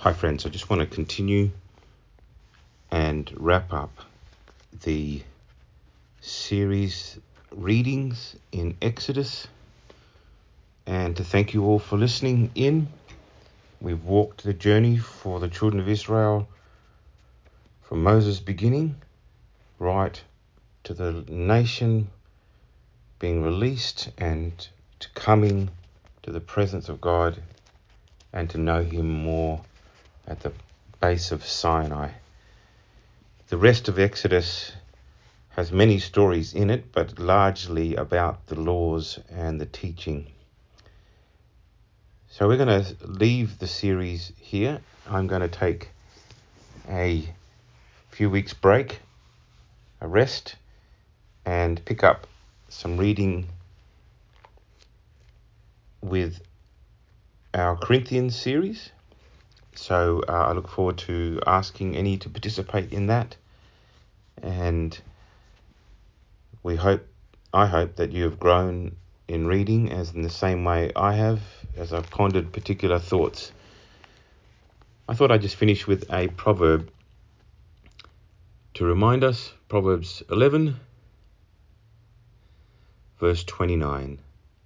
Hi friends, I just want to continue and wrap up the series readings in Exodus, and to thank you all for listening in. We've walked the journey for the children of Israel from Moses' beginning right to the nation being released and to coming to the presence of God and to know him more at the base of Sinai. The rest of Exodus has many stories in it, but largely about the laws and the teaching. So we're going to leave the series here. I'm going to take a few weeks break, a rest, and pick up some reading with our Corinthians series. So I look forward to asking any to participate in that, and I hope that you have grown in reading as in the same way I have, as I've pondered particular thoughts. I thought I'd just finish with a proverb to remind us, Proverbs 11, verse 29.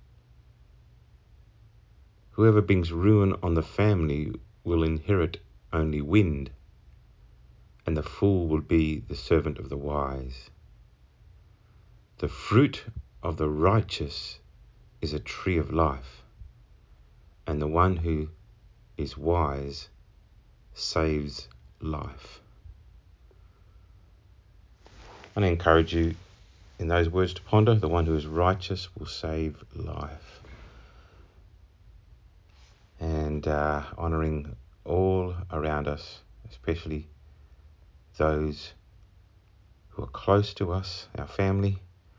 Whoever brings ruin on the family will inherit only wind, and the fool will be the servant of the wise. The fruit of the righteous is a tree of life, and the one who is wise saves life. And I encourage you in those words to ponder, the one who is righteous will save life. And honouring all around us, especially those who are close to us, our family,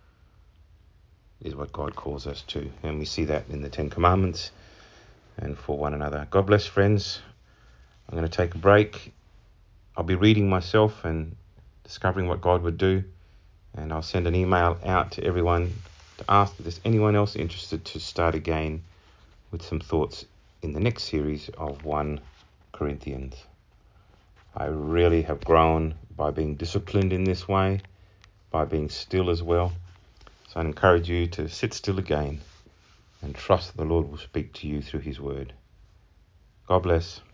is what God calls us to. And we see that in the Ten Commandments and for one another. God bless, friends. I'm going to take a break. I'll be reading myself and discovering what God would do. And I'll send an email out to everyone to ask if there's anyone else interested to start again with some thoughts in the next series of 1 Corinthians. I really have grown by being disciplined in this way, by being still as well. So I encourage you to sit still again and trust that the Lord will speak to you through his word. God bless.